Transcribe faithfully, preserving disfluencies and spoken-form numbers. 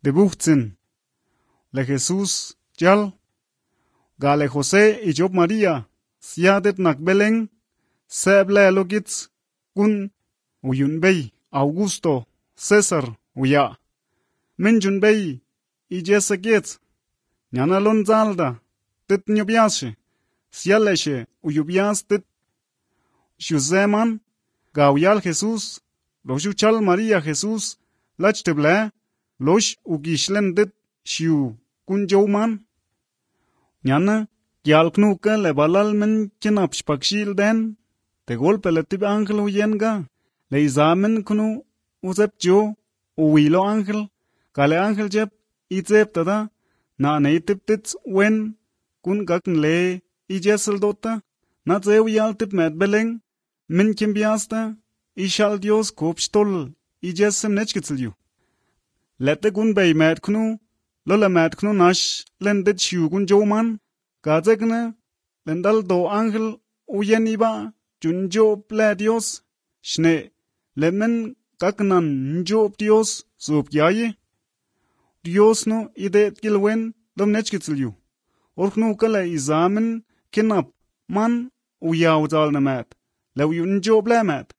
te buhtsin. Le Jesús chal. Gale José y Job María. Siadet nak beleng. Seble logits. Kun uyun bey. Augusto. César uya. Minjun bey. Ijesa gets. Nyana lon zalda. Tit nyubiashe. Sialeshe uyubias tit. Shuzeman. Gauyal Jesús. Loshu chal María Jesús. Lach teble. Losh ugishlen dit. Shiu kun jowman. Nyana. Gyal knuka le balal men kinap shpakshil den. Te golpe le tib angel uyenga. Le izamen kunu uzep jo. Uwilo angel. Kale angel jeb. Itzep tada. Na neitip tits wen. Kun gakn le. Ijesel dota. Na zew yal tip med beleng. Min kimbiasta. Ishal Dios kopstol. Ijesem nechkitzelju. Lette gun bay med kunu. Lola med kunu nash. Lendet shiu kun jowman. Gazekne. Lendal do angel. Uyen iba. Junjo ple Dios. Shne. Lemen kaknan njob Dios. Sup yaye. Dios no idet gilwen. Dom nechkitzelju. Orknu kala izamen. Kinap. Man. Uyaw zal na med. Lew yun job le med.